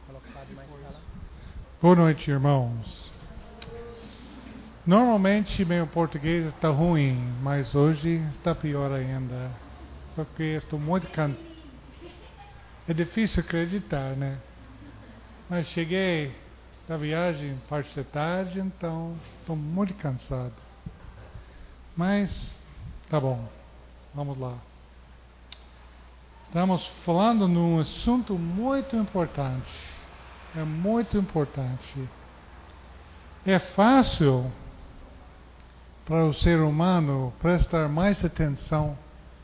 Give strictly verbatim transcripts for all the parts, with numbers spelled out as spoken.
Boa noite, irmãos. Normalmente meu português está ruim, mas hoje está pior ainda, porque estou muito cansado. É difícil acreditar, né? Mas cheguei da viagem parte da tarde, então estou muito cansado. Mas tá bom, vamos lá. Estamos falando num assunto muito importante. É muito importante. É fácil para o ser humano prestar mais atenção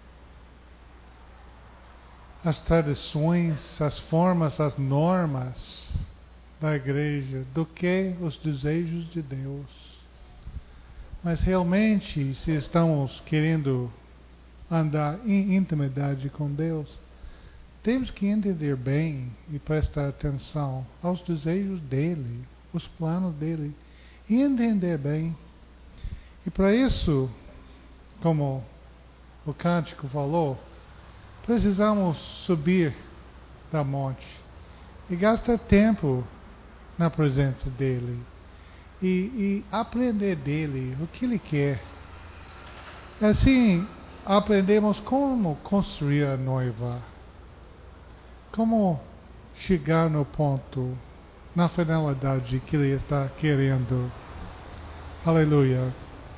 às tradições, às formas, às normas da igreja do que os desejos de Deus. Mas realmente, se estamos querendo andar em intimidade com Deus, temos que entender bem e prestar atenção aos desejos dele, os planos dele, e entender bem. E para isso, como o cântico falou, precisamos subir da monte e gastar tempo na presença dele e, e aprender dele o que ele quer. Assim, aprendemos como construir a noiva, como chegar no ponto, na finalidade que ele está querendo. Aleluia.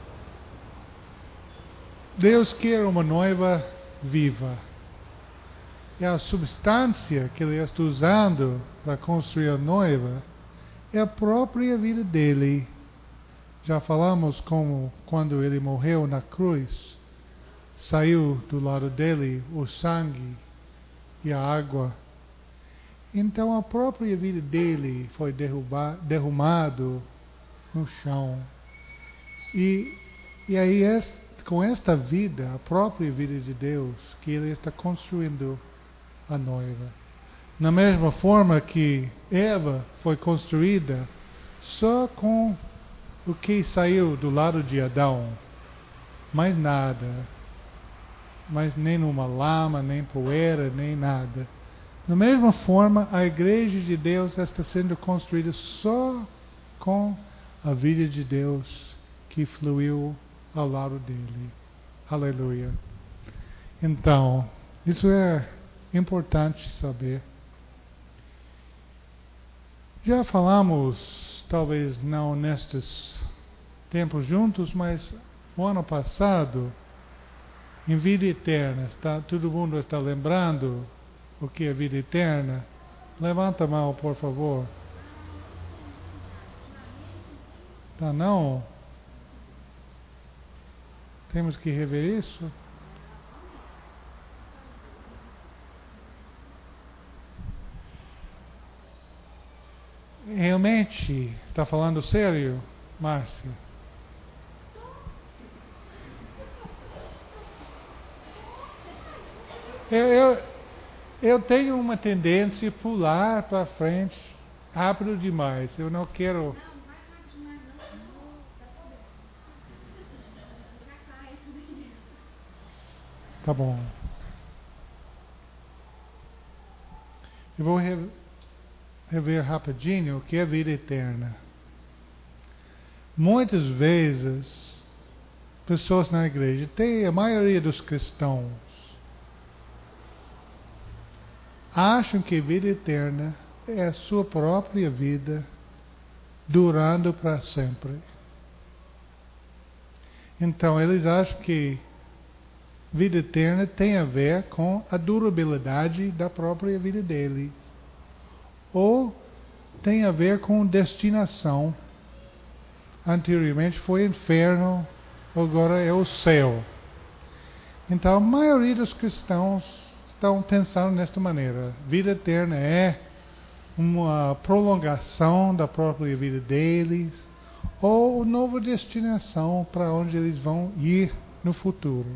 Deus quer uma noiva viva. E a substância que ele está usando para construir a noiva é a própria vida dele. Já falamos como quando ele morreu na cruz, saiu do lado dele o sangue e a água. Então a própria vida dele foi derruba, derrumado no chão. E, e aí este, com esta vida, a própria vida de Deus, que ele está construindo a noiva. Na mesma forma que Eva foi construída só com o que saiu do lado de Adão. Mais nada. Mas nem uma lama, nem poeira, nem nada. Da mesma forma, a igreja de Deus está sendo construída só com a vida de Deus que fluiu ao lado dele. Aleluia. Então, isso é importante saber. Já falamos, talvez não nestes tempos juntos, mas o ano passado, em vida eterna, está, todo mundo está lembrando o que é vida eterna? Levanta a mão, por favor. Tá não? Temos que rever isso? Realmente, está falando sério, Márcia? Eu, eu, eu tenho uma tendência a pular para frente rápido demais. Eu não quero... Tá bom. Eu vou re, rever rapidinho o que é vida eterna. Muitas vezes, pessoas na igreja, tem a maioria dos cristãos, acham que vida eterna é a sua própria vida durando para sempre. Então, eles acham que vida eterna tem a ver com a durabilidade da própria vida deles. Ou tem a ver com destinação. Anteriormente foi inferno, agora é o céu. Então a maioria dos cristãos estão pensando desta maneira. Vida eterna é uma prolongação da própria vida deles, ou nova destinação para onde eles vão ir no futuro.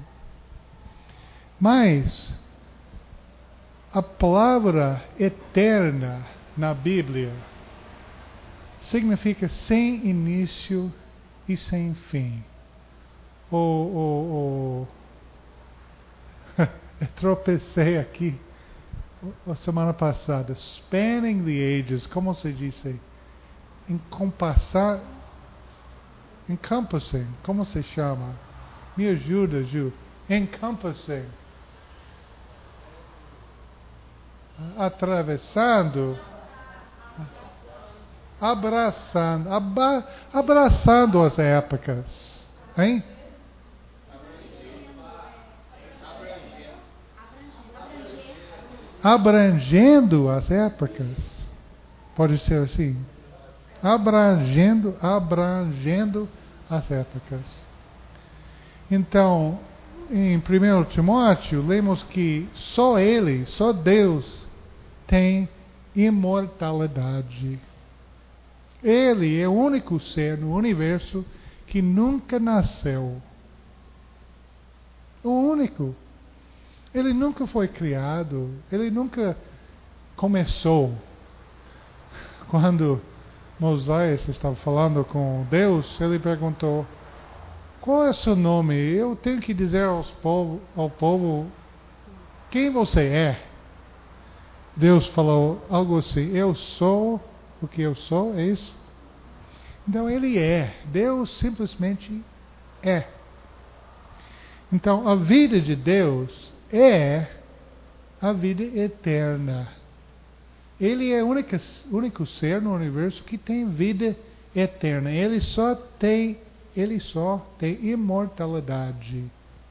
Mas a palavra eterna na Bíblia significa sem início e sem fim. Ou, ou, ou... Eu tropecei aqui. a semana passada, spanning the ages, como se diz? Encompassar, encompassing, como se chama? Me ajuda, Ju. Encompassing. Atravessando, abraçando, aba, abraçando as épocas, hein? Abrangendo as épocas, pode ser assim, abrangendo, abrangendo as épocas. Então, em primeiro Timóteo, lemos que só Ele, só Deus, tem imortalidade. Ele é o único ser no universo que nunca nasceu. O único. Ele nunca foi criado. Ele nunca começou. Quando Moisés estava falando com Deus, ele perguntou: qual é o seu nome? Eu tenho que dizer aos povo, ao povo quem você é. Deus falou algo assim: eu sou o que eu sou, é isso? Então ele é. Deus simplesmente é. Então a vida de Deus é a vida eterna. Ele é o único, único ser no universo que tem vida eterna. Ele só tem, ele só tem imortalidade.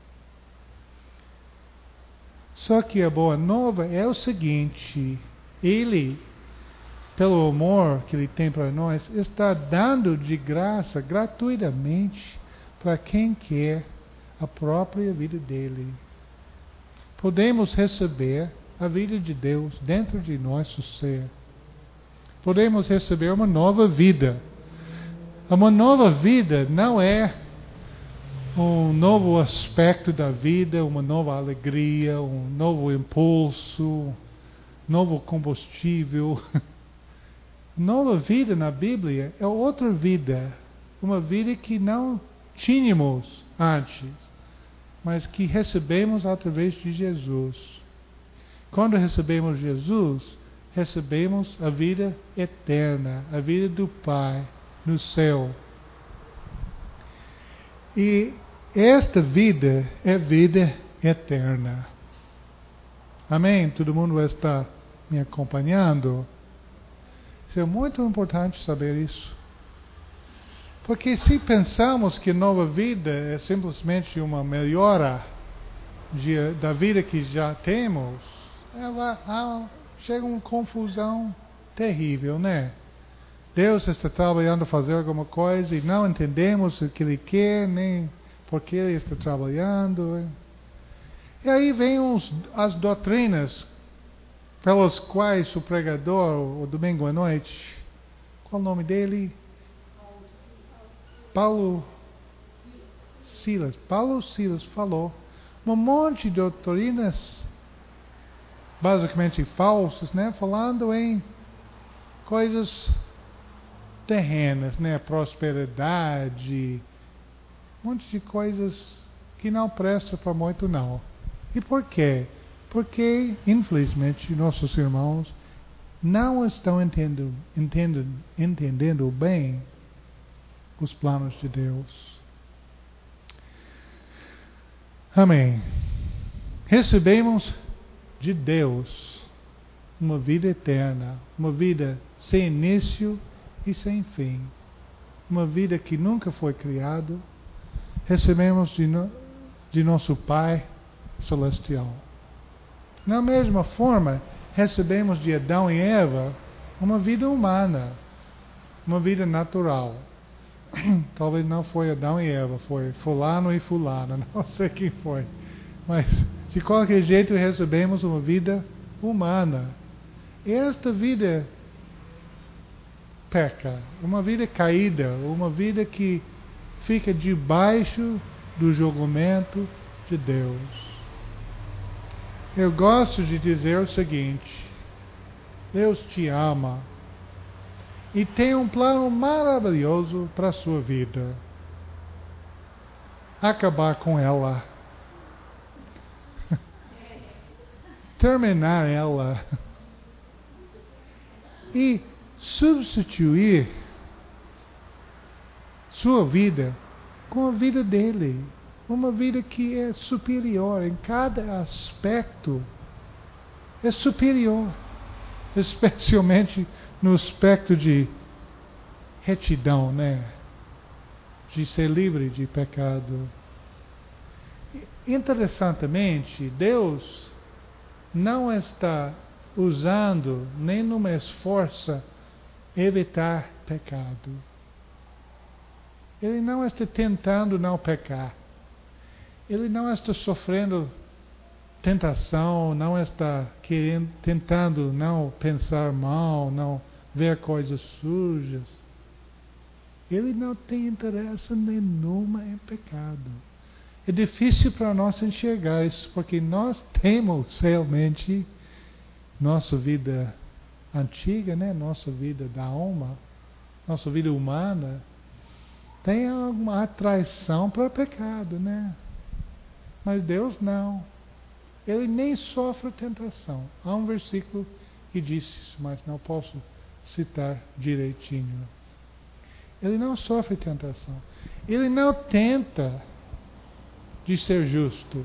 Só que a boa nova é o seguinte: Ele, pelo amor que Ele tem para nós, está dando de graça, gratuitamente, para quem quer a própria vida dele. Podemos receber a vida de Deus dentro de nosso ser. Podemos receber uma nova vida. Uma nova vida não é um novo aspecto da vida, uma nova alegria, um novo impulso, novo combustível. Nova vida na Bíblia é outra vida. Uma vida que não tínhamos antes, mas que recebemos através de Jesus. Quando recebemos Jesus, recebemos a vida eterna, a vida do Pai no céu. E esta vida é vida eterna. Amém? Todo mundo está me acompanhando? Isso é muito importante saber isso. Porque se pensamos que nova vida é simplesmente uma melhora de, da vida que já temos, ela, ah, chega uma confusão terrível, né? Deus está trabalhando a fazer alguma coisa e não entendemos o que Ele quer, nem por que Ele está trabalhando. E aí vem os, as doutrinas pelas quais o pregador, o domingo à noite, qual o nome dele? Paulo Silas. Paulo Silas falou um monte de doutrinas basicamente falsas, né? Falando em coisas terrenas, né? Prosperidade, um monte de coisas que não prestam para muito não. E por quê? Porque, infelizmente, nossos irmãos não estão entendendo, entendendo, entendendo bem os planos de Deus. Amém. Recebemos de Deus uma vida eterna, uma vida sem início e sem fim, uma vida que nunca foi criada. Recebemos de, no, de nosso Pai Celestial. Na mesma forma, recebemos de Adão e Eva uma vida humana, uma vida natural. Talvez não foi Adão e Eva, foi fulano e fulana, não sei quem foi. Mas, de qualquer jeito, recebemos uma vida humana. E esta vida peca, uma vida caída, uma vida que fica debaixo do julgamento de Deus. Eu gosto de dizer o seguinte: Deus te ama e tem um plano maravilhoso para a sua vida. Acabar com ela. terminar ela e substituir sua vida com a vida dele. Uma vida que é superior em cada aspecto. É superior. Especialmente no aspecto de retidão, né? De ser livre de pecado. Interessantemente, Deus não está usando nem numa esforço evitar pecado. Ele não está tentando não pecar. Ele não está sofrendo tentação, não está querendo, tentando não pensar mal, não ver coisas sujas. Ele não tem interesse nenhuma em pecado. É difícil para nós enxergar isso, porque nós temos realmente nossa vida antiga, né? Nossa vida da alma, nossa vida humana, tem alguma atração para o pecado, né? Mas Deus não. Ele nem sofre tentação. Há um versículo que diz isso, mas não posso citar direitinho. Ele não sofre tentação. Ele não tenta de ser justo.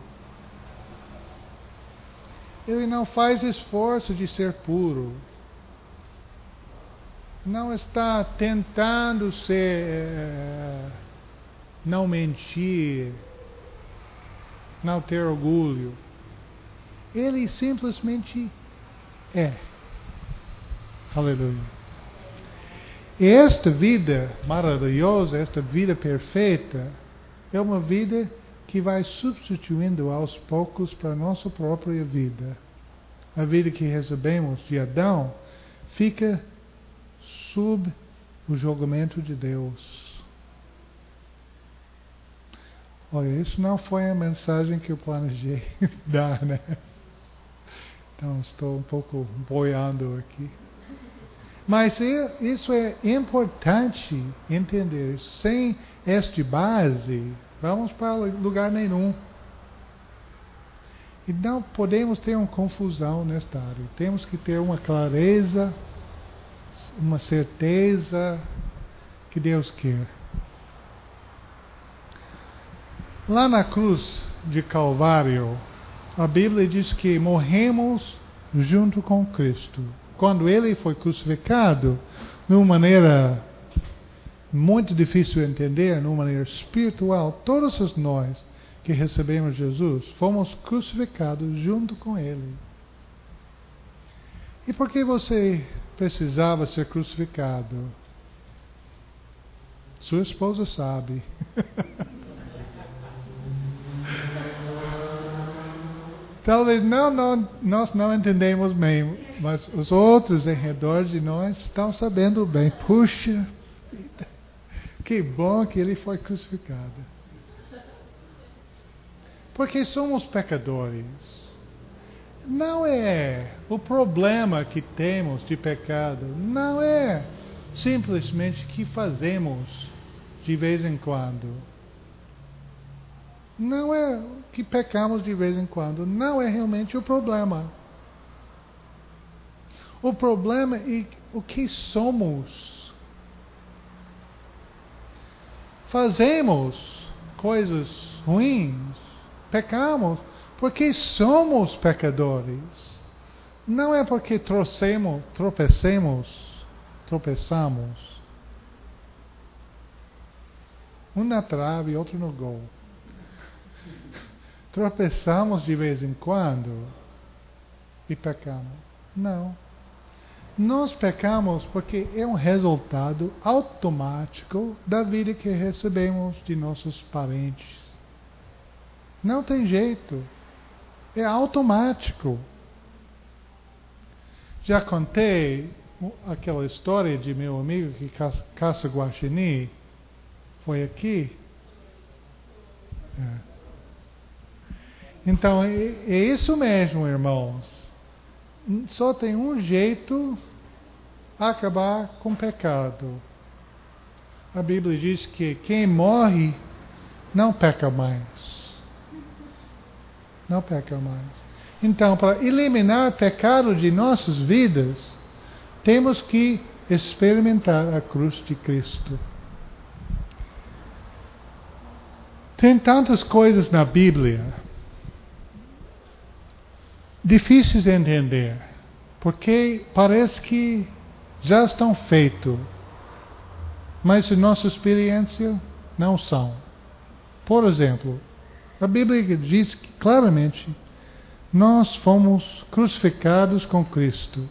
Ele não faz esforço de ser puro. Não está tentando ser, não mentir, não ter orgulho. Ele simplesmente é. Aleluia. E esta vida maravilhosa, esta vida perfeita, é uma vida que vai substituindo aos poucos para a nossa própria vida. A vida que recebemos de Adão fica sob o julgamento de Deus. Olha, isso não foi a mensagem que eu planejei dar, né? Então estou um pouco boiando aqui. Mas isso é importante entender. Sem esta base, vamos para lugar nenhum. E não podemos ter uma confusão nesta área. Temos que ter uma clareza, uma certeza que Deus quer. Lá na cruz de Calvário, a Bíblia diz que morremos junto com Cristo. Quando Ele foi crucificado, de uma maneira muito difícil de entender, de uma maneira espiritual, todos nós que recebemos Jesus, fomos crucificados junto com Ele. E por que você precisava ser crucificado? Sua esposa sabe. Talvez não, não, nós não entendemos bem, mas os outros em redor de nós estão sabendo bem. Puxa, que bom que Ele foi crucificado. Porque somos pecadores. Não é o problema que temos de pecado, não é simplesmente que fazemos de vez em quando. Não é que pecamos de vez em quando, não é realmente o problema. O problema é o que somos. Fazemos coisas ruins, pecamos, porque somos pecadores. Não é porque trouxemos, tropecemos, tropeçamos. Um na trave e outro no gol. Tropeçamos de vez em quando e pecamos. Não. Nós pecamos porque é um resultado automático da vida que recebemos de nossos parentes. Não tem jeito. É automático. Já contei aquela história de meu amigo que caça guaxinim. Foi aqui? É. Então, é, é isso mesmo, irmãos. Só tem um jeito de acabar com o pecado. A Bíblia diz que quem morre não peca mais. Não peca mais. Então, para eliminar o pecado de nossas vidas, temos que experimentar a cruz de Cristo. Tem tantas coisas na Bíblia difíceis de entender, porque parece que já estão feitos, mas em nossa experiência não são. Por exemplo, a Bíblia diz que claramente nós fomos crucificados com Cristo.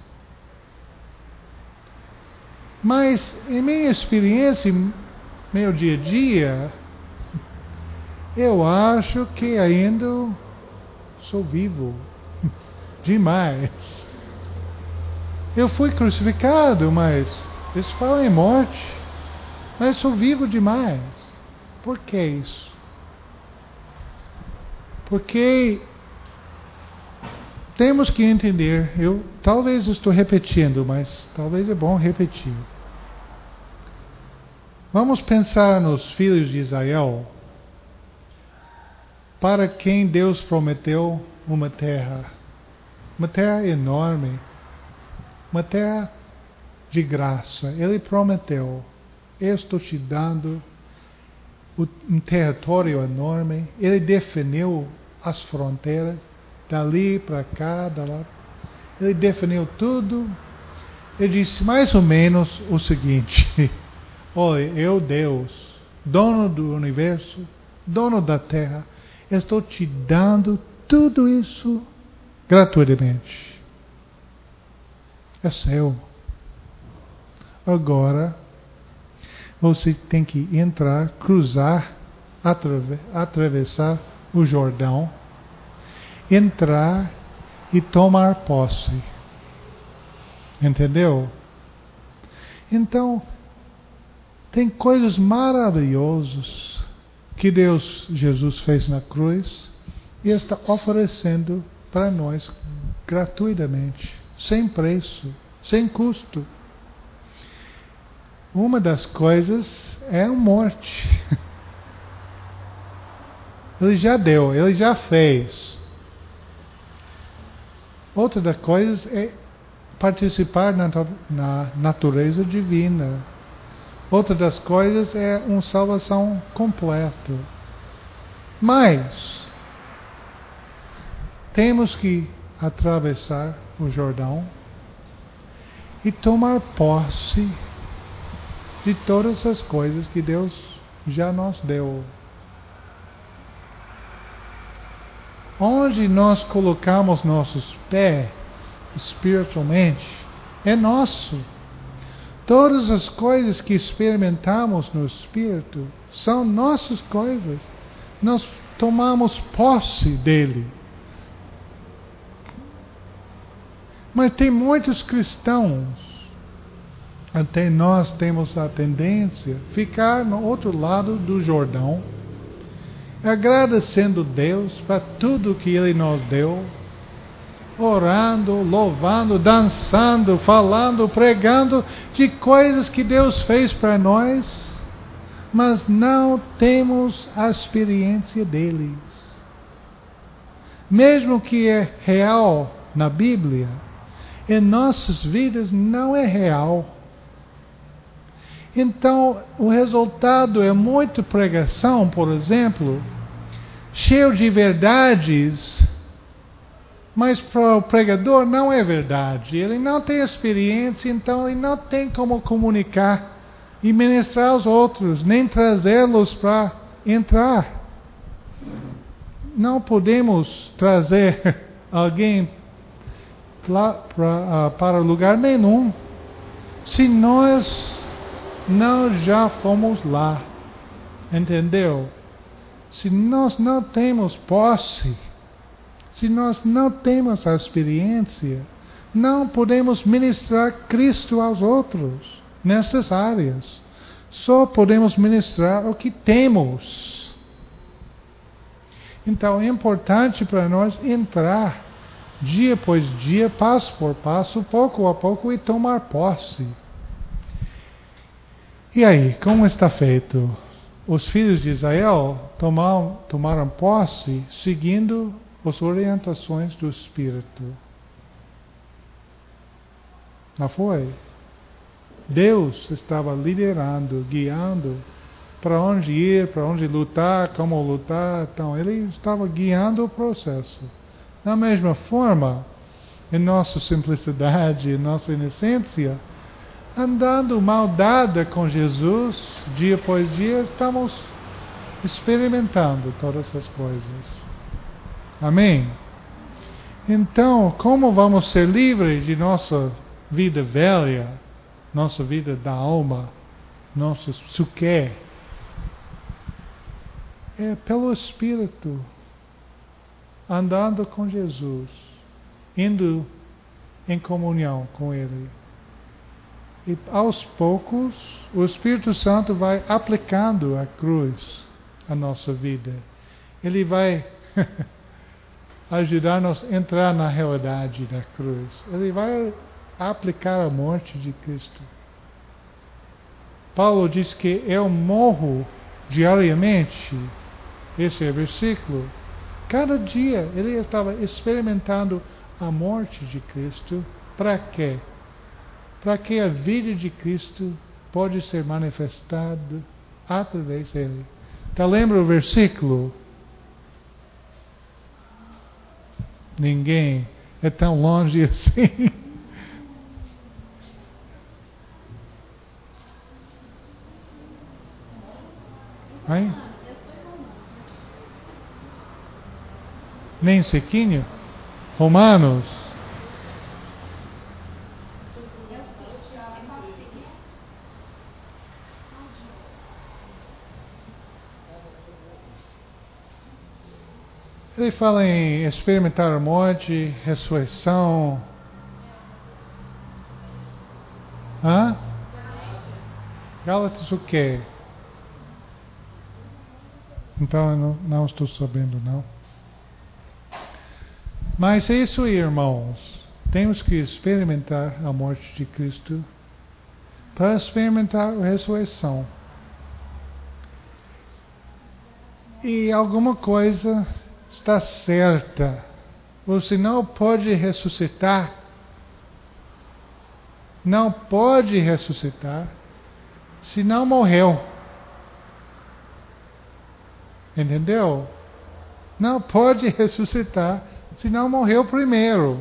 Mas em minha experiência, meu dia a dia, eu acho que ainda sou vivo demais. Eu fui crucificado, mas eles falam em morte, mas sou vivo demais. Por que isso? Porque temos que entender, eu talvez estou repetindo, mas talvez é bom repetir. Vamos pensar nos filhos de Israel, para quem Deus prometeu uma terra, uma terra enorme, uma terra de graça. Ele prometeu, eu estou te dando um território enorme. Ele definiu as fronteiras, dali para cá, dali. Ele definiu tudo. Ele disse mais ou menos o seguinte: olha, eu, Deus, dono do universo, dono da terra, estou te dando tudo isso gratuitamente. É seu. Agora, você tem que entrar, cruzar, atrave, atravessar o Jordão, entrar e tomar posse. Entendeu? Então, tem coisas maravilhosas que Deus, Jesus fez na cruz e está oferecendo para nós gratuitamente, sem preço, sem custo. Uma das coisas é a morte. Ele já deu, ele já fez. Outra das coisas é participar na, na natureza divina. Outra das coisas é uma salvação completa. Mas temos que atravessar o Jordão e tomar posse de todas as coisas que Deus já nos deu. Onde nós colocamos nossos pés espiritualmente é nosso. Todas as coisas que experimentamos no Espírito são nossas coisas. Nós tomamos posse dele. Mas tem muitos cristãos, até nós temos a tendência a ficar no outro lado do Jordão, agradecendo Deus para tudo que Ele nos deu, orando, louvando, dançando, falando, pregando de coisas que Deus fez para nós, mas não temos a experiência deles. Mesmo que é real na Bíblia, em nossas vidas não é real. Então, o resultado é muita pregação, por exemplo, cheio de verdades, mas para o pregador não é verdade. Ele não tem experiência, então ele não tem como comunicar e ministrar aos outros, nem trazê-los para entrar. Não podemos trazer alguém pra, pra, uh, para lugar nenhum se nós não já fomos lá. Entendeu? Se nós não temos posse, se nós não temos a experiência, não podemos ministrar Cristo aos outros nessas áreas. Só podemos ministrar o que temos. Então é importante para nós entrar dia após dia, passo por passo, pouco a pouco e tomar posse. E aí, como está feito? Os filhos de Israel tomaram, tomaram posse seguindo as orientações do Espírito. Não foi? Deus estava liderando, guiando para onde ir, para onde lutar, como lutar. Então, Ele estava guiando o processo. Da mesma forma, em nossa simplicidade, em nossa inocência, andando mal dada com Jesus, dia após dia, estamos experimentando todas essas coisas. Amém? Então, como vamos ser livres de nossa vida velha, nossa vida da alma, nosso psique? É pelo Espírito, andando com Jesus, indo em comunhão com Ele. E aos poucos, o Espírito Santo vai aplicando a cruz à nossa vida. Ele vai ajudar-nos a entrar na realidade da cruz. Ele vai aplicar a morte de Cristo. Paulo diz que eu morro diariamente. Esse é o versículo. Cada dia ele estava experimentando a morte de Cristo. Para quê? Para que a vida de Cristo pode ser manifestada através dele. Então lembra o versículo? Ninguém é tão longe assim. Hein? Nem sequinho? Romanos. Ele fala em experimentar a morte, ressurreição. Hã? Gálatas o quê? Então eu não, não estou sabendo não. Mas é isso aí, irmãos. Temos que experimentar a morte de Cristo para experimentar a ressurreição. E alguma coisa está certa. Você não pode ressuscitar. Não pode ressuscitar se não morreu. Entendeu? Não pode ressuscitar se não morreu primeiro.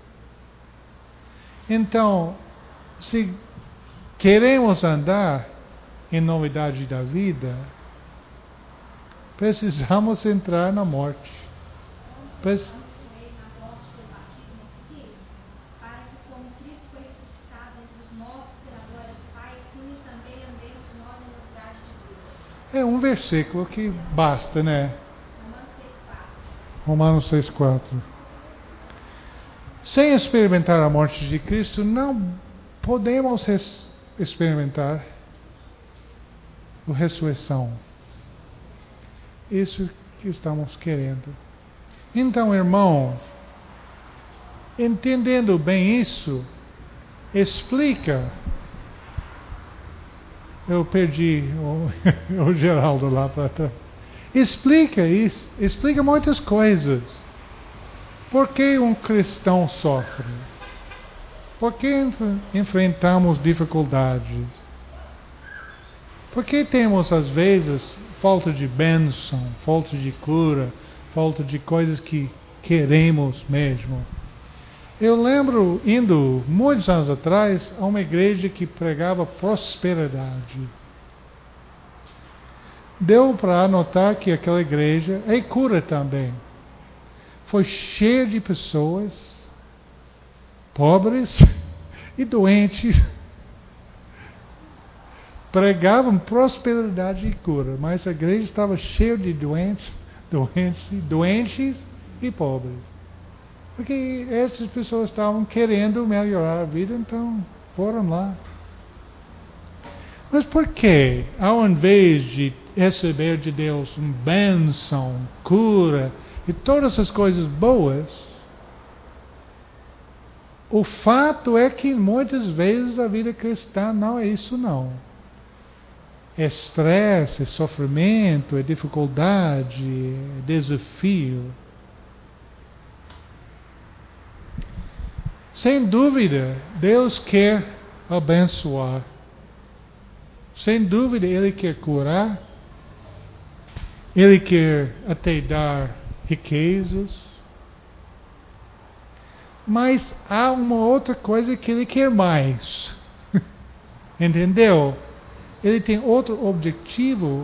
Então, se queremos andar em novidade da vida, precisamos entrar na morte. Prec... É um versículo que basta, né? Romanos seis, quatro. Sem experimentar a morte de Cristo, não podemos experimentar a ressurreição. Isso que estamos querendo. Então, irmão, entendendo bem isso, explica. Eu perdi o, o Geraldo lá para trás. Explica isso, explica muitas coisas. Por que um cristão sofre? Por que enfrentamos dificuldades? Por que temos, às vezes, falta de bênção, falta de cura, falta de coisas que queremos mesmo? Eu lembro, indo muitos anos atrás, a uma igreja que pregava prosperidade. Deu para notar que aquela igreja é cura também. Foi cheia de pessoas pobres e doentes. Pregavam prosperidade e cura, mas a igreja estava cheia de doentes, doentes, doentes e pobres. Porque essas pessoas estavam querendo melhorar a vida, então foram lá. Mas por que, ao invés de receber de Deus uma bênção, cura e todas essas coisas boas, o fato é que muitas vezes a vida cristã não é isso não. É estresse, é sofrimento, é dificuldade, é desafio. Sem dúvida, Deus quer abençoar. Sem dúvida, Ele quer curar. Ele quer até dar riquezas. Mas há uma outra coisa que Ele quer mais. Entendeu? Ele tem outro objetivo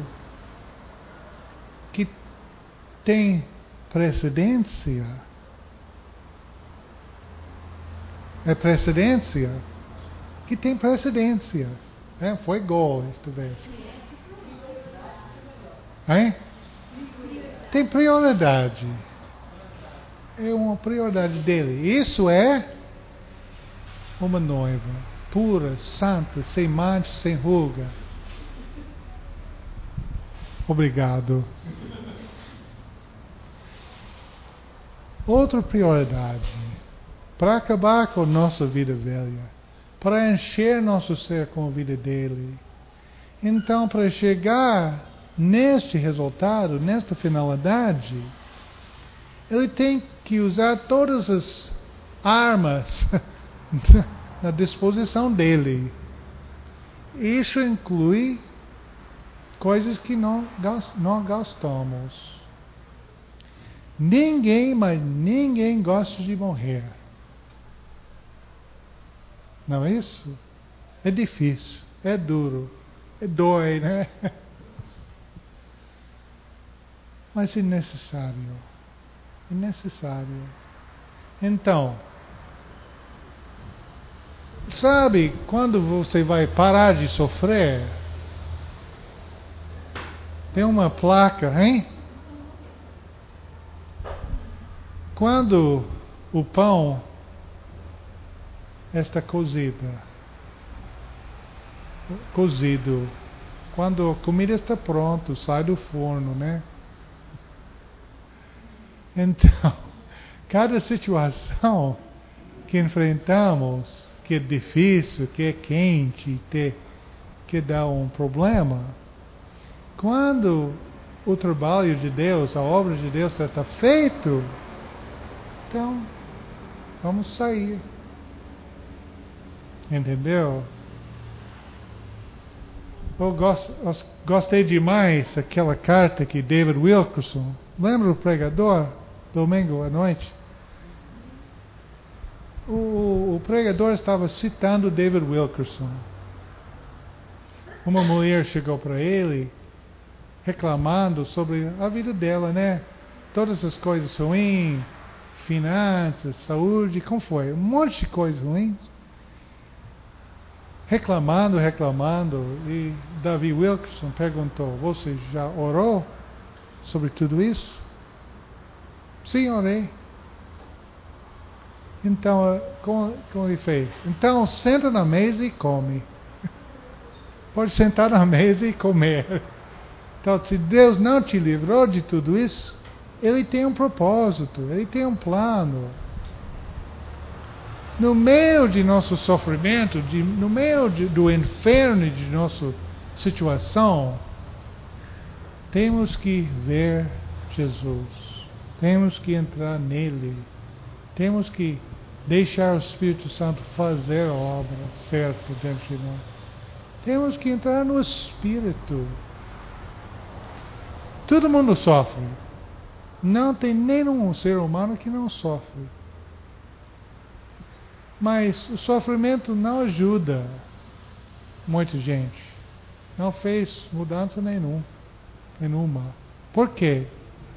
que tem precedência. É precedência que tem precedência. É, foi gol esta vez. Hein? Tem prioridade. É uma prioridade dele. Isso é uma noiva pura, santa, sem mancha, sem ruga. Obrigado. Outra prioridade. Para acabar com nossa vida velha. Para encher nosso ser com a vida dele. Então, para chegar neste resultado, nesta finalidade, ele tem que usar todas as armas na disposição dele. Isso inclui coisas que não, não gostamos. Ninguém, mas ninguém gosta de morrer. Não é isso? É difícil, é duro, é dói, né? Mas é necessário. É necessário. Então, sabe quando você vai parar de sofrer? Tem uma placa, hein? Quando o pão está cozido, cozido, quando a comida está pronta, sai do forno, né? Então, cada situação que enfrentamos, que é difícil, que é quente, que dá um problema, quando o trabalho de Deus, a obra de Deus está feito, então vamos sair. Entendeu? Eu gost, eu gostei demais daquela carta que David Wilkerson, lembra o pregador? Domingo à noite. O, o pregador estava citando David Wilkerson. Uma mulher chegou para ele reclamando sobre a vida dela, né? Todas as coisas ruins, finanças, saúde, como foi? Um monte de coisas ruins. Reclamando, reclamando. E David Wilkerson perguntou: você já orou sobre tudo isso? Sim, orei. Então, como, como ele fez? Então, senta na mesa e come. Pode sentar na mesa e comer. Então, se Deus não te livrou de tudo isso, Ele tem um propósito, Ele tem um plano. No meio de nosso sofrimento, de, no meio de, do inferno de nossa situação, temos que ver Jesus. Temos que entrar nele. Temos que deixar o Espírito Santo fazer a obra certa dentro de nós. Temos que entrar no Espírito. Todo mundo sofre. Não tem nenhum ser humano que não sofre. Mas o sofrimento não ajuda muita gente. Não fez mudança nenhum, nenhuma. Por quê?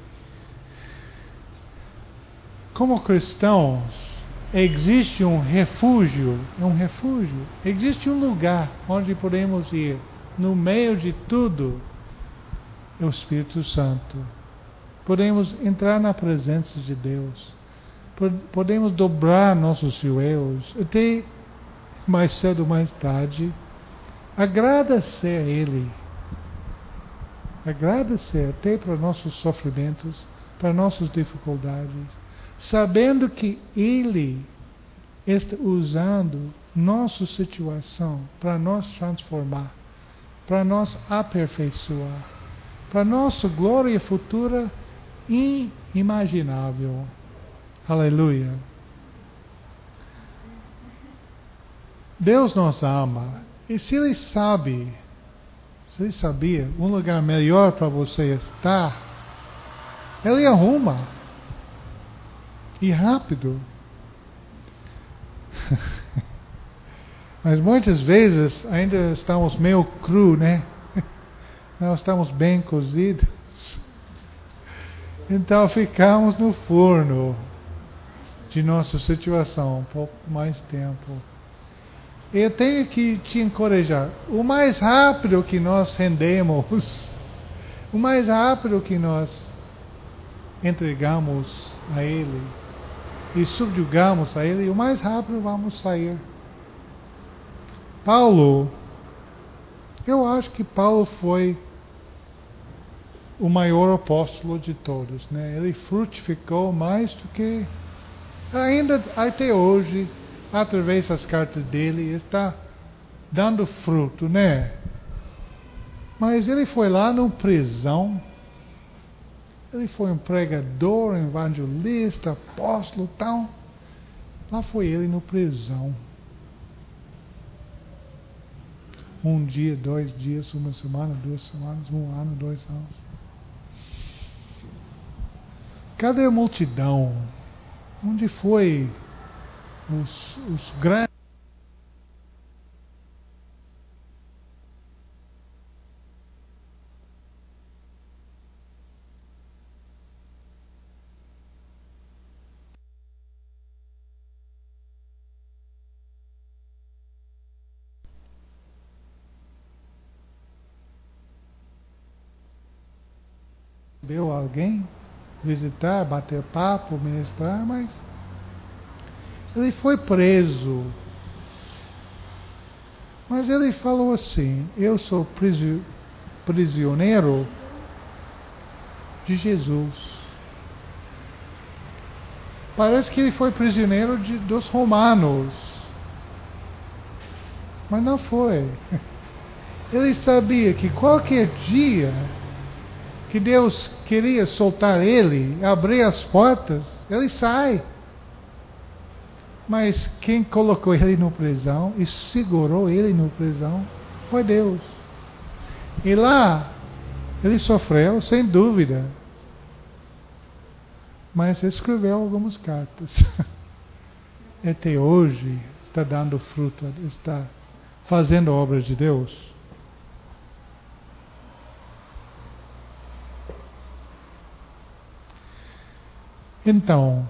Como cristãos, existe um refúgio, um refúgio, existe um lugar onde podemos ir, no meio de tudo, é o Espírito Santo. Podemos entrar na presença de Deus, podemos dobrar nossos joelhos, até mais cedo ou mais tarde, agradecer a Ele, agradecer até para nossos sofrimentos, para nossas dificuldades, sabendo que Ele está usando nossa situação para nos transformar, para nos aperfeiçoar, para nossa glória futura inimaginável. Aleluia. Deus nos ama. E se Ele sabe, se Ele sabia um lugar melhor para você estar, Ele arruma. E rápido. Mas muitas vezes ainda estamos meio cru, né? Não estamos bem cozidos. Então ficamos no forno de nossa situação um pouco mais tempo. Eu tenho que te encorajar. O mais rápido que nós rendemos, o mais rápido que nós entregamos a Ele e subjugamos a Ele, o mais rápido vamos sair. Paulo, eu acho que Paulo foi o maior apóstolo de todos, né? Ele frutificou mais do que ainda até hoje, através das cartas dele, está dando fruto, né? Mas ele foi lá na prisão, ele foi um pregador, um evangelista, apóstolo, tal. Lá foi ele na prisão. Um dia, dois dias, uma semana, duas semanas, um ano, dois anos. Cadê a multidão? Onde foi os, os grandes? Deu alguém visitar, bater papo, ministrar, mas ele foi preso. Mas ele falou assim: eu sou prisioneiro de Jesus. Parece que ele foi prisioneiro de, dos romanos. Mas não foi. Ele sabia que qualquer dia que Deus queria soltar ele, abrir as portas, ele sai. Mas quem colocou ele na prisão e segurou ele na prisão foi Deus. E lá ele sofreu, sem dúvida. Mas escreveu algumas cartas. Até hoje está dando fruto, está fazendo obras de Deus. Então,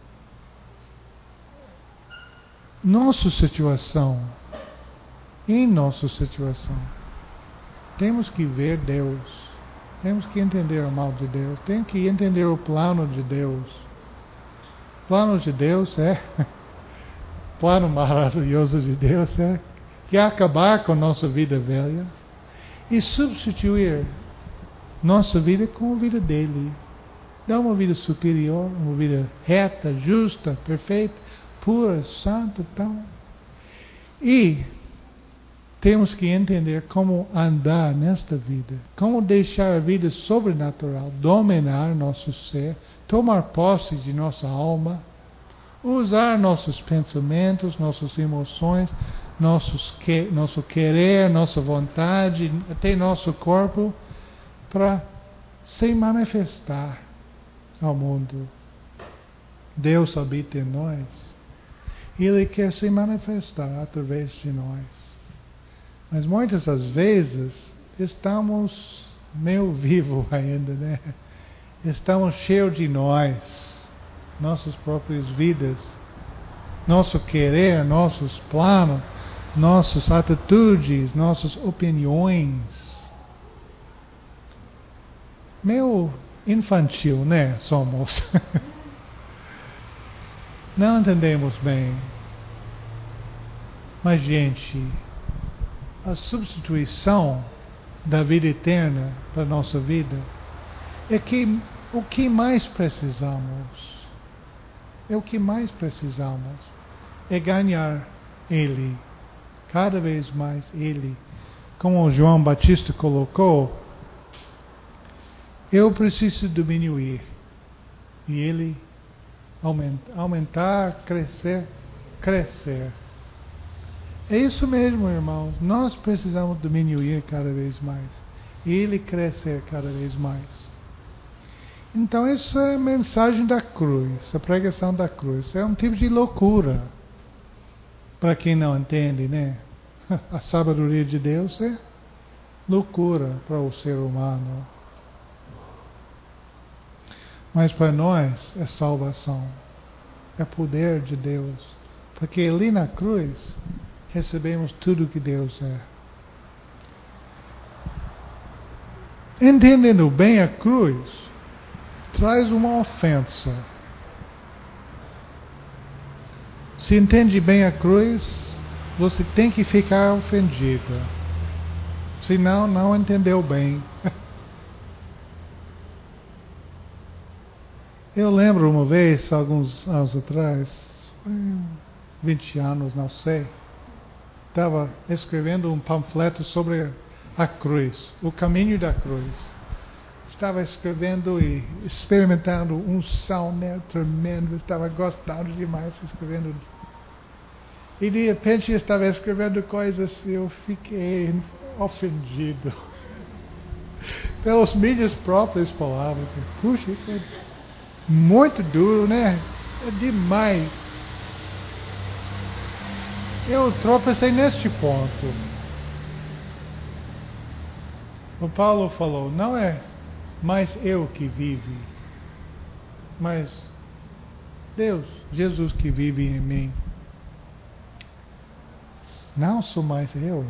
nossa situação, em nossa situação, temos que ver Deus, temos que entender o mal de Deus, temos que entender o plano de Deus. O plano de Deus é, o plano maravilhoso de Deus é que é acabar com nossa vida velha e substituir nossa vida com a vida dele. Dá uma vida superior, uma vida reta, justa, perfeita, pura, santa, tal. E temos que entender como andar nesta vida, como deixar a vida sobrenatural dominar nosso ser, tomar posse de nossa alma, usar nossos pensamentos, nossas emoções, nossos que, nosso querer, nossa vontade, até nosso corpo, para se manifestar ao mundo. Deus habita em nós. Ele quer se manifestar através de nós. Mas muitas das vezes estamos meio vivos ainda, né? Estamos cheios de nós, nossas próprias vidas, nosso querer, nossos planos, nossas atitudes, nossas opiniões. Meio infantil, né? Somos. Não entendemos bem. Mas, gente, a substituição da vida eterna para a nossa vida é que o que mais precisamos, é o que mais precisamos, é ganhar Ele, cada vez mais Ele. Como o João Batista colocou, eu preciso diminuir e Ele aumentar, aumentar, crescer, crescer. É isso mesmo, irmãos. Nós precisamos diminuir cada vez mais. E Ele crescer cada vez mais. Então isso é a mensagem da cruz, a pregação da cruz. É um tipo de loucura. Para quem não entende, né? A sabedoria de Deus é loucura para o ser humano. Mas para nós é salvação. É poder de Deus. Porque ali na cruz recebemos tudo que Deus é. Entendendo bem a cruz, traz uma ofensa. Se entende bem a cruz, você tem que ficar ofendido. Senão, não entendeu bem. Eu lembro uma vez, alguns anos atrás, vinte anos, não sei, estava escrevendo um panfleto sobre a cruz, o caminho da cruz. Estava escrevendo e experimentando um sauna tremendo, estava gostando demais escrevendo. E de repente estava escrevendo coisas e eu fiquei ofendido. Pelas minhas próprias palavras. Puxa, isso é muito duro, né? É demais. Eu tropecei neste ponto. O Paulo falou, não é mais eu que vive, mas Deus, Jesus que vive em mim. Não sou mais eu.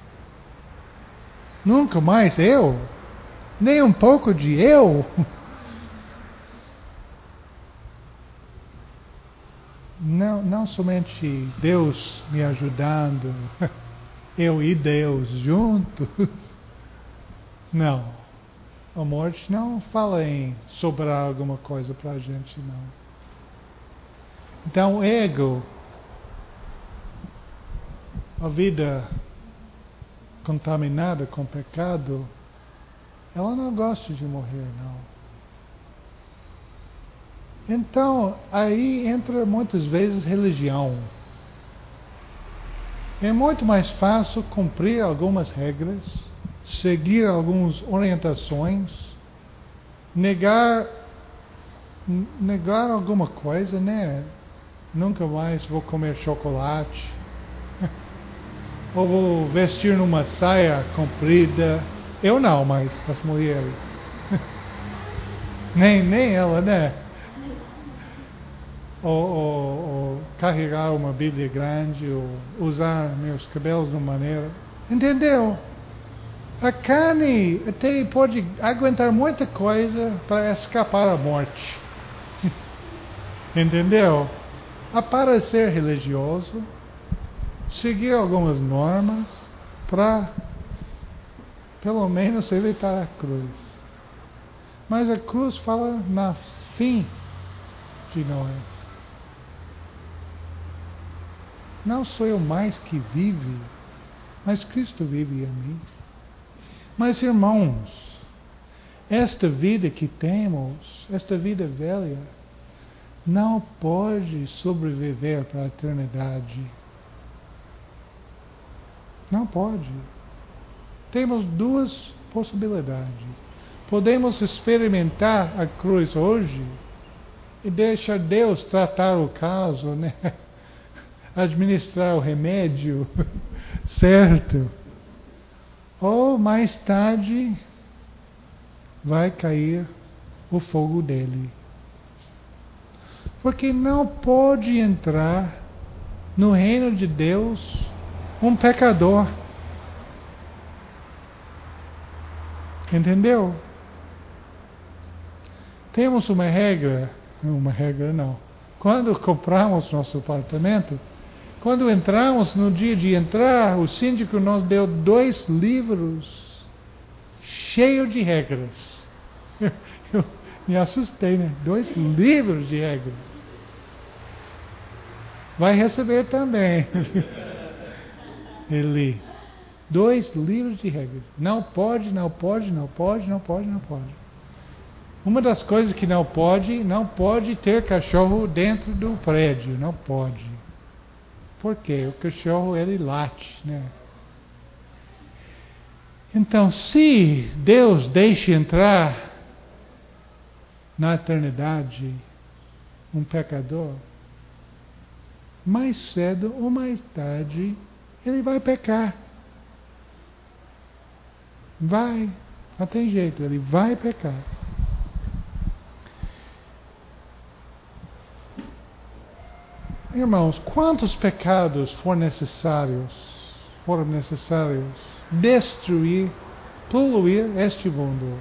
Nunca mais eu. Nem um pouco de eu. Não, não somente Deus me ajudando, eu e Deus juntos. Não. A morte não fala em sobrar alguma coisa para a gente, não. Então, o ego, a vida contaminada com pecado, ela não gosta de morrer, não. Então, aí entra muitas vezes religião. É muito mais fácil cumprir algumas regras, seguir algumas orientações, negar, negar alguma coisa, né? Nunca mais vou comer chocolate, ou vou vestir numa saia comprida. Eu não, mas as mulheres. nem, nem ela, né? Ou, ou, ou carregar uma Bíblia grande, ou usar meus cabelos de uma maneira. Entendeu? A carne até pode aguentar muita coisa para escapar à morte. Entendeu? Aparecer religioso, seguir algumas normas para, pelo menos, evitar a cruz. Mas a cruz fala na fim de nós. Não sou eu mais que vive, mas Cristo vive em mim. Mas, irmãos, esta vida que temos, esta vida velha, não pode sobreviver para a eternidade. Não pode. Temos duas possibilidades. Podemos experimentar a cruz hoje e deixar Deus tratar o caso, né? Administrar o remédio, certo? Ou mais tarde vai cair o fogo dele. Porque não pode entrar no reino de Deus um pecador. Entendeu? Temos uma regra, uma regra não. Quando compramos nosso apartamento, quando entramos, no dia de entrar, o síndico nos deu dois livros cheios de regras. Eu, eu me assustei, né? Dois livros de regras. Vai receber também. Ele. Dois livros de regras. Não pode, não pode, não pode, não pode, não pode. Uma das coisas que não pode, não pode ter cachorro dentro do prédio. Não pode. Por quê? O cachorro, ele late, né? Então, se Deus deixa entrar na eternidade um pecador, mais cedo ou mais tarde ele vai pecar. Vai, não tem jeito, ele vai pecar. Irmãos, quantos pecados foram necessários, foram necessários destruir, poluir este mundo?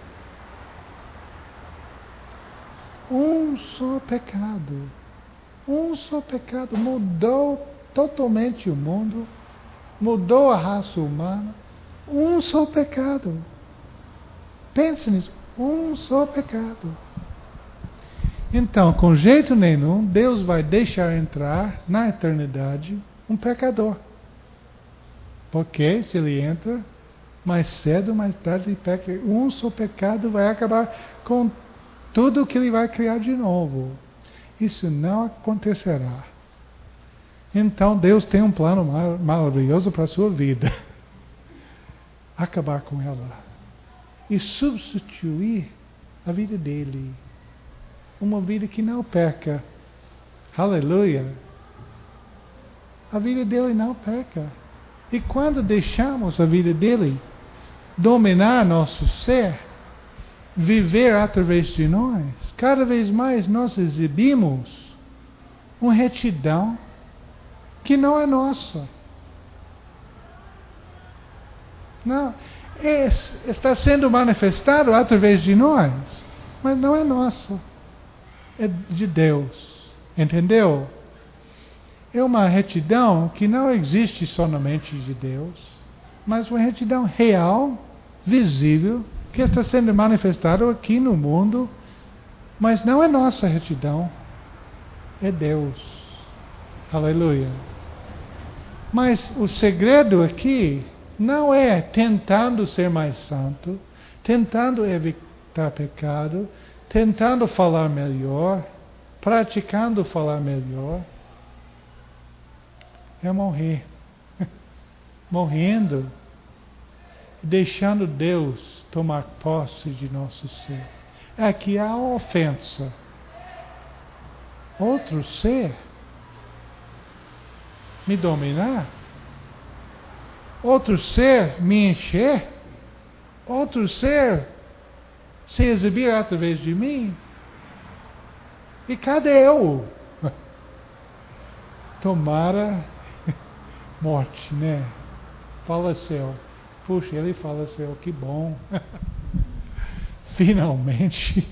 Um só pecado. Um só pecado mudou totalmente o mundo, mudou a raça humana. Um só pecado. Pense nisso. Um só pecado. Então, com jeito nenhum, Deus vai deixar entrar na eternidade um pecador. Porque se ele entra, mais cedo ou mais tarde ele peca. Um só pecado vai acabar com tudo que ele vai criar de novo. Isso não acontecerá. Então Deus tem um plano mar- maravilhoso para a sua vida. Acabar com ela. E substituir a vida dele. Uma vida que não peca. Aleluia. A vida dele não peca. E quando deixamos a vida dele dominar nosso ser, viver através de nós, cada vez mais nós exibimos uma retidão que não é nossa. Não, é, está sendo manifestado através de nós, mas não é nossa. É de Deus. Entendeu? É uma retidão que não existe somente de Deus, mas uma retidão real, visível, que está sendo manifestado aqui no mundo, mas não é nossa retidão, é Deus. Aleluia. Mas o segredo aqui não é tentando ser mais santo, tentando evitar pecado, tentando falar melhor, praticando falar melhor. É morrer. Morrendo. Deixando Deus tomar posse de nosso ser. Aqui há a ofensa. Outro ser me dominar. Outro ser me encher. Outro ser se exibir através de mim. E cadê eu? Tomara morte, né? Faleceu. Puxa, ele faleceu, que bom. Finalmente.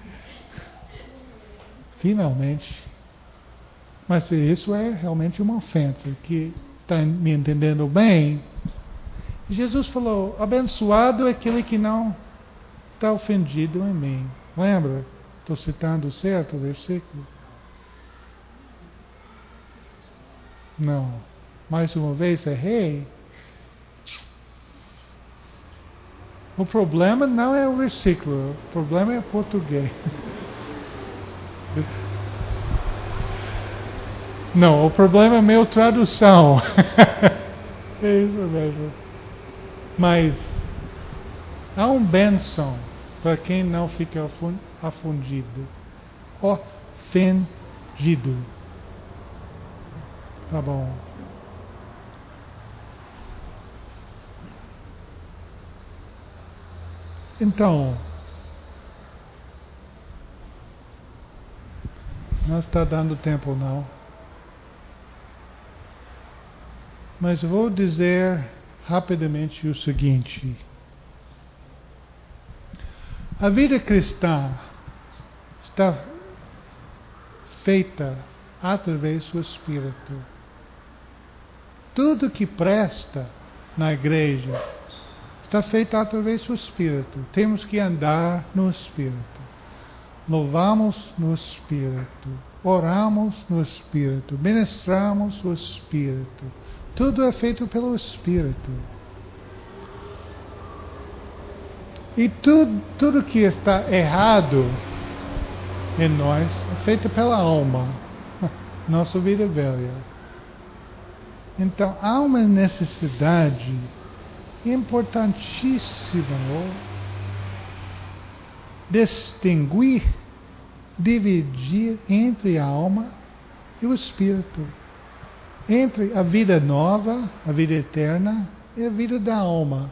Finalmente. Mas isso é realmente uma ofensa. Que está me entendendo bem? Jesus falou, abençoado é aquele que não está ofendido em mim. Lembra? Estou citando certo o versículo? Não. Mais uma vez errei. O problema não é o versículo, o problema é o português. Não, o problema é a minha tradução. É isso mesmo. Mas há um bênção para quem não fica afundido. Ofendido. Tá bom. Então, não está dando tempo não. Mas vou dizer rapidamente o seguinte. A vida cristã está feita através do Espírito. Tudo que presta na igreja está feito através do Espírito. Temos que andar no Espírito. Louvamos no Espírito. Oramos no Espírito. Ministramos o Espírito. Tudo é feito pelo Espírito. E tudo, tudo que está errado em nós é feito pela alma. Nossa vida velha. Então, há uma necessidade importantíssima distinguir, dividir entre a alma e o espírito, entre a vida nova, a vida eterna e a vida da alma.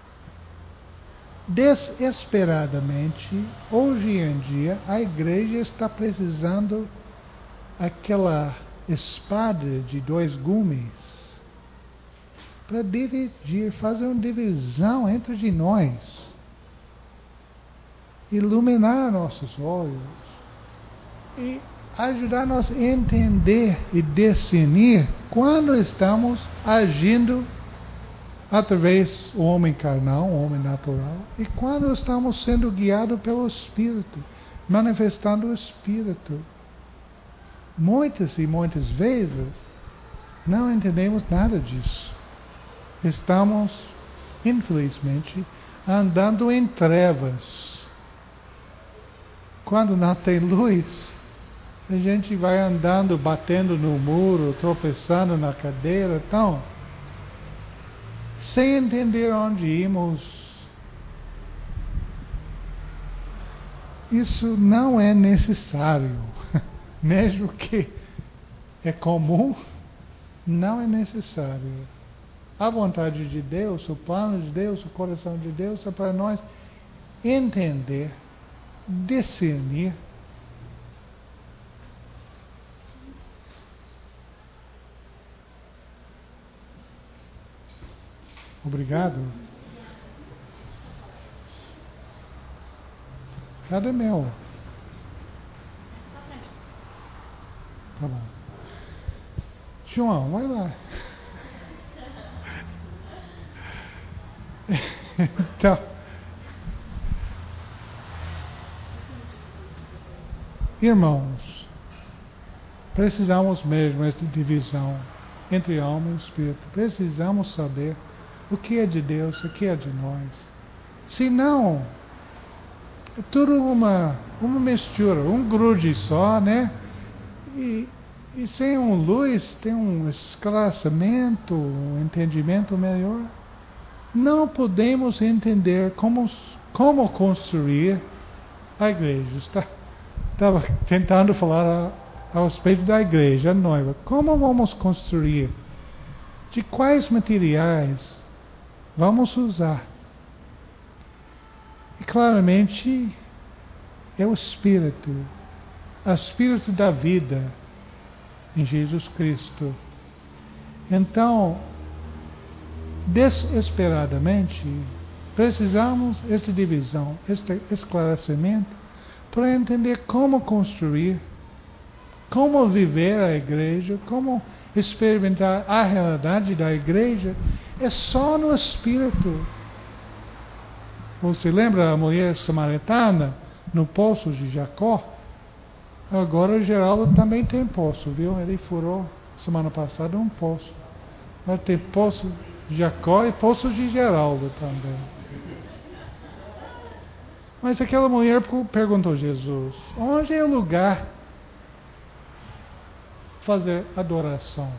Desesperadamente, hoje em dia, a igreja está precisando aquela espada de dois gumes para dividir, fazer uma divisão entre de nós, iluminar nossos olhos e ajudar nós a entender e discernir quando estamos agindo através do homem carnal, o homem natural, e quando estamos sendo guiados pelo Espírito, manifestando o Espírito. Muitas e muitas vezes não entendemos nada disso. Estamos, infelizmente, andando em trevas. Quando não tem luz, a gente vai andando, batendo no muro, tropeçando na cadeira, então, sem entender onde irmos. Isso não é necessário. Mesmo que é comum, não é necessário. A vontade de Deus, o plano de Deus, o coração de Deus é para nós entender, discernir. Obrigado. Cadê meu? Tá bom. João, vai lá. Então, irmãos, precisamos mesmo desta divisão entre alma e espírito. Precisamos saber o que é de Deus, o que é de nós. Senão, é tudo uma, uma mistura, um grude só, né? E, e sem um luz, tem um esclarecimento, um entendimento melhor. Não podemos entender como, como construir a igreja. Estava tentando falar a, a respeito da igreja, a noiva. Como vamos construir? De quais materiais vamos usar? E claramente é o Espírito, o Espírito da vida em Jesus Cristo. Então, desesperadamente, precisamos desta divisão, este esclarecimento, para entender como construir, como viver a igreja, como experimentar a realidade da igreja. É só no Espírito. Você lembra a mulher samaritana no poço de Jacó? Agora o Geraldo também tem poço, viu? Ele furou semana passada um poço. Vai ter poço de Jacó e poço de Geraldo também. Mas aquela mulher perguntou a Jesus: onde é o lugar fazer adoração?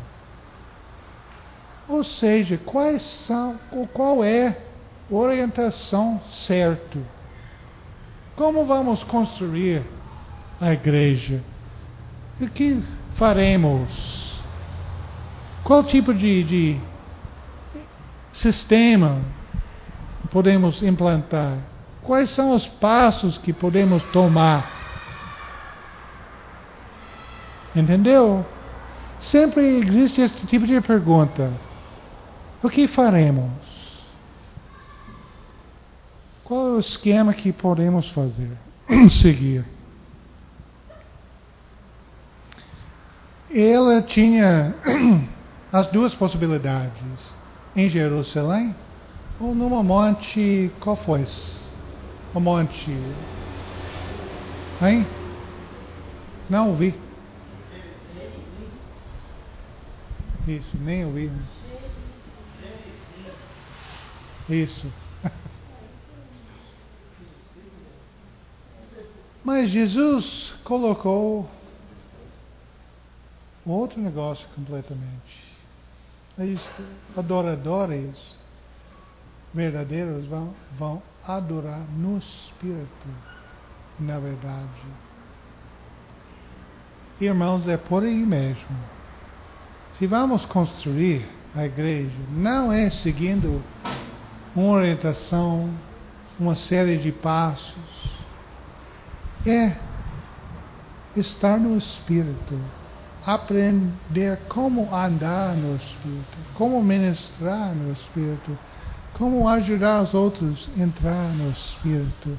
Ou seja, quais são, qual é a orientação certa? Como vamos construir a igreja? O que faremos? Qual tipo de, de sistema podemos implantar? Quais são os passos que podemos tomar? Entendeu? Sempre existe esse tipo de pergunta. O que faremos? Qual é o esquema que podemos fazer? Seguir. Ela tinha as duas possibilidades. Em Jerusalém ou numa monte, qual foi? O monte... Hein? Não ouvi. Isso, nem ouvi. Isso. Mas Jesus colocou outro negócio completamente. Os adoradores verdadeiros vão, vão adorar no Espírito, na verdade. Irmãos, é por aí mesmo. Se vamos construir a igreja, não é seguindo uma orientação, uma série de passos. É estar no Espírito, aprender como andar no Espírito, como ministrar no Espírito, como ajudar os outros a entrar no Espírito.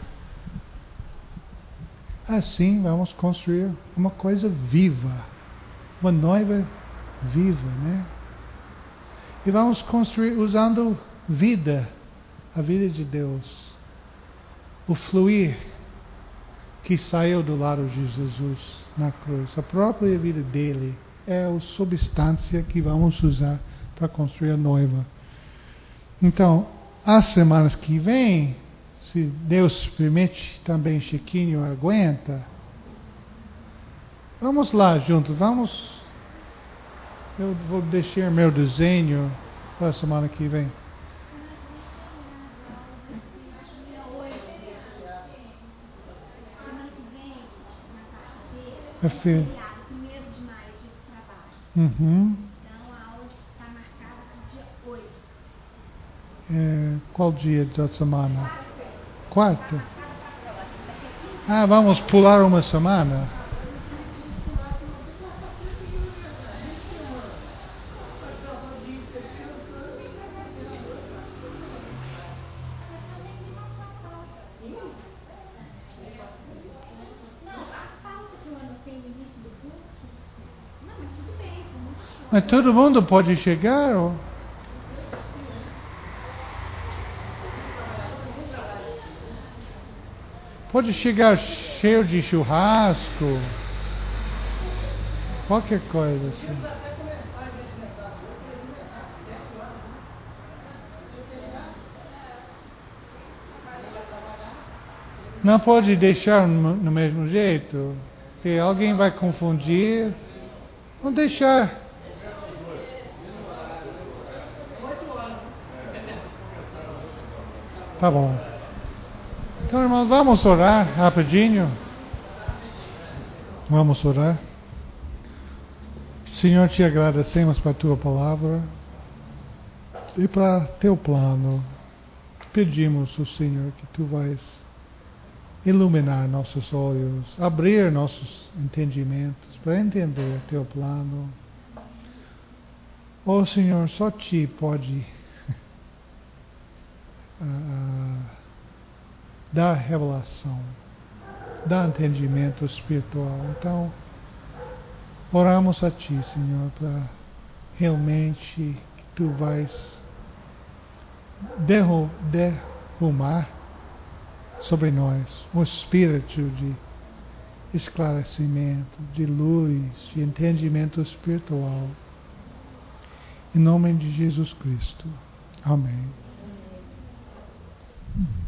Assim vamos construir uma coisa viva, uma noiva viva, né? E vamos construir usando vida, a vida de Deus, o fluir que saiu do lado de Jesus na cruz, a própria vida dele é a substância que vamos usar para construir a noiva. Então, as semanas que vêm, se Deus permite, também Chiquinho aguenta, vamos lá juntos, vamos. Eu vou deixar meu desenho para a semana que vem. É feio. primeiro de maio, dia de trabalho. Uhum. Então a aula está marcada para o dia oito. É, qual dia da semana? Quarta? Ah, vamos pular uma semana? Mas todo mundo pode chegar? Ou... Pode chegar cheio de churrasco, qualquer coisa assim. Não pode deixar no mesmo jeito, porque alguém vai confundir. Vamos deixar. Tá bom. Então, irmãos, vamos orar rapidinho. Vamos orar. Senhor, te agradecemos para a tua palavra e para teu plano. Pedimos, o Senhor, que tu vais iluminar nossos olhos, abrir nossos entendimentos para entender teu plano. Oh, Senhor, só ti pode uh, dar revelação, dar entendimento espiritual. Então, oramos a ti, Senhor, para realmente que tu vais derramar sobre nós um espírito de esclarecimento, de luz, de entendimento espiritual. Em nome de Jesus Cristo. Amém.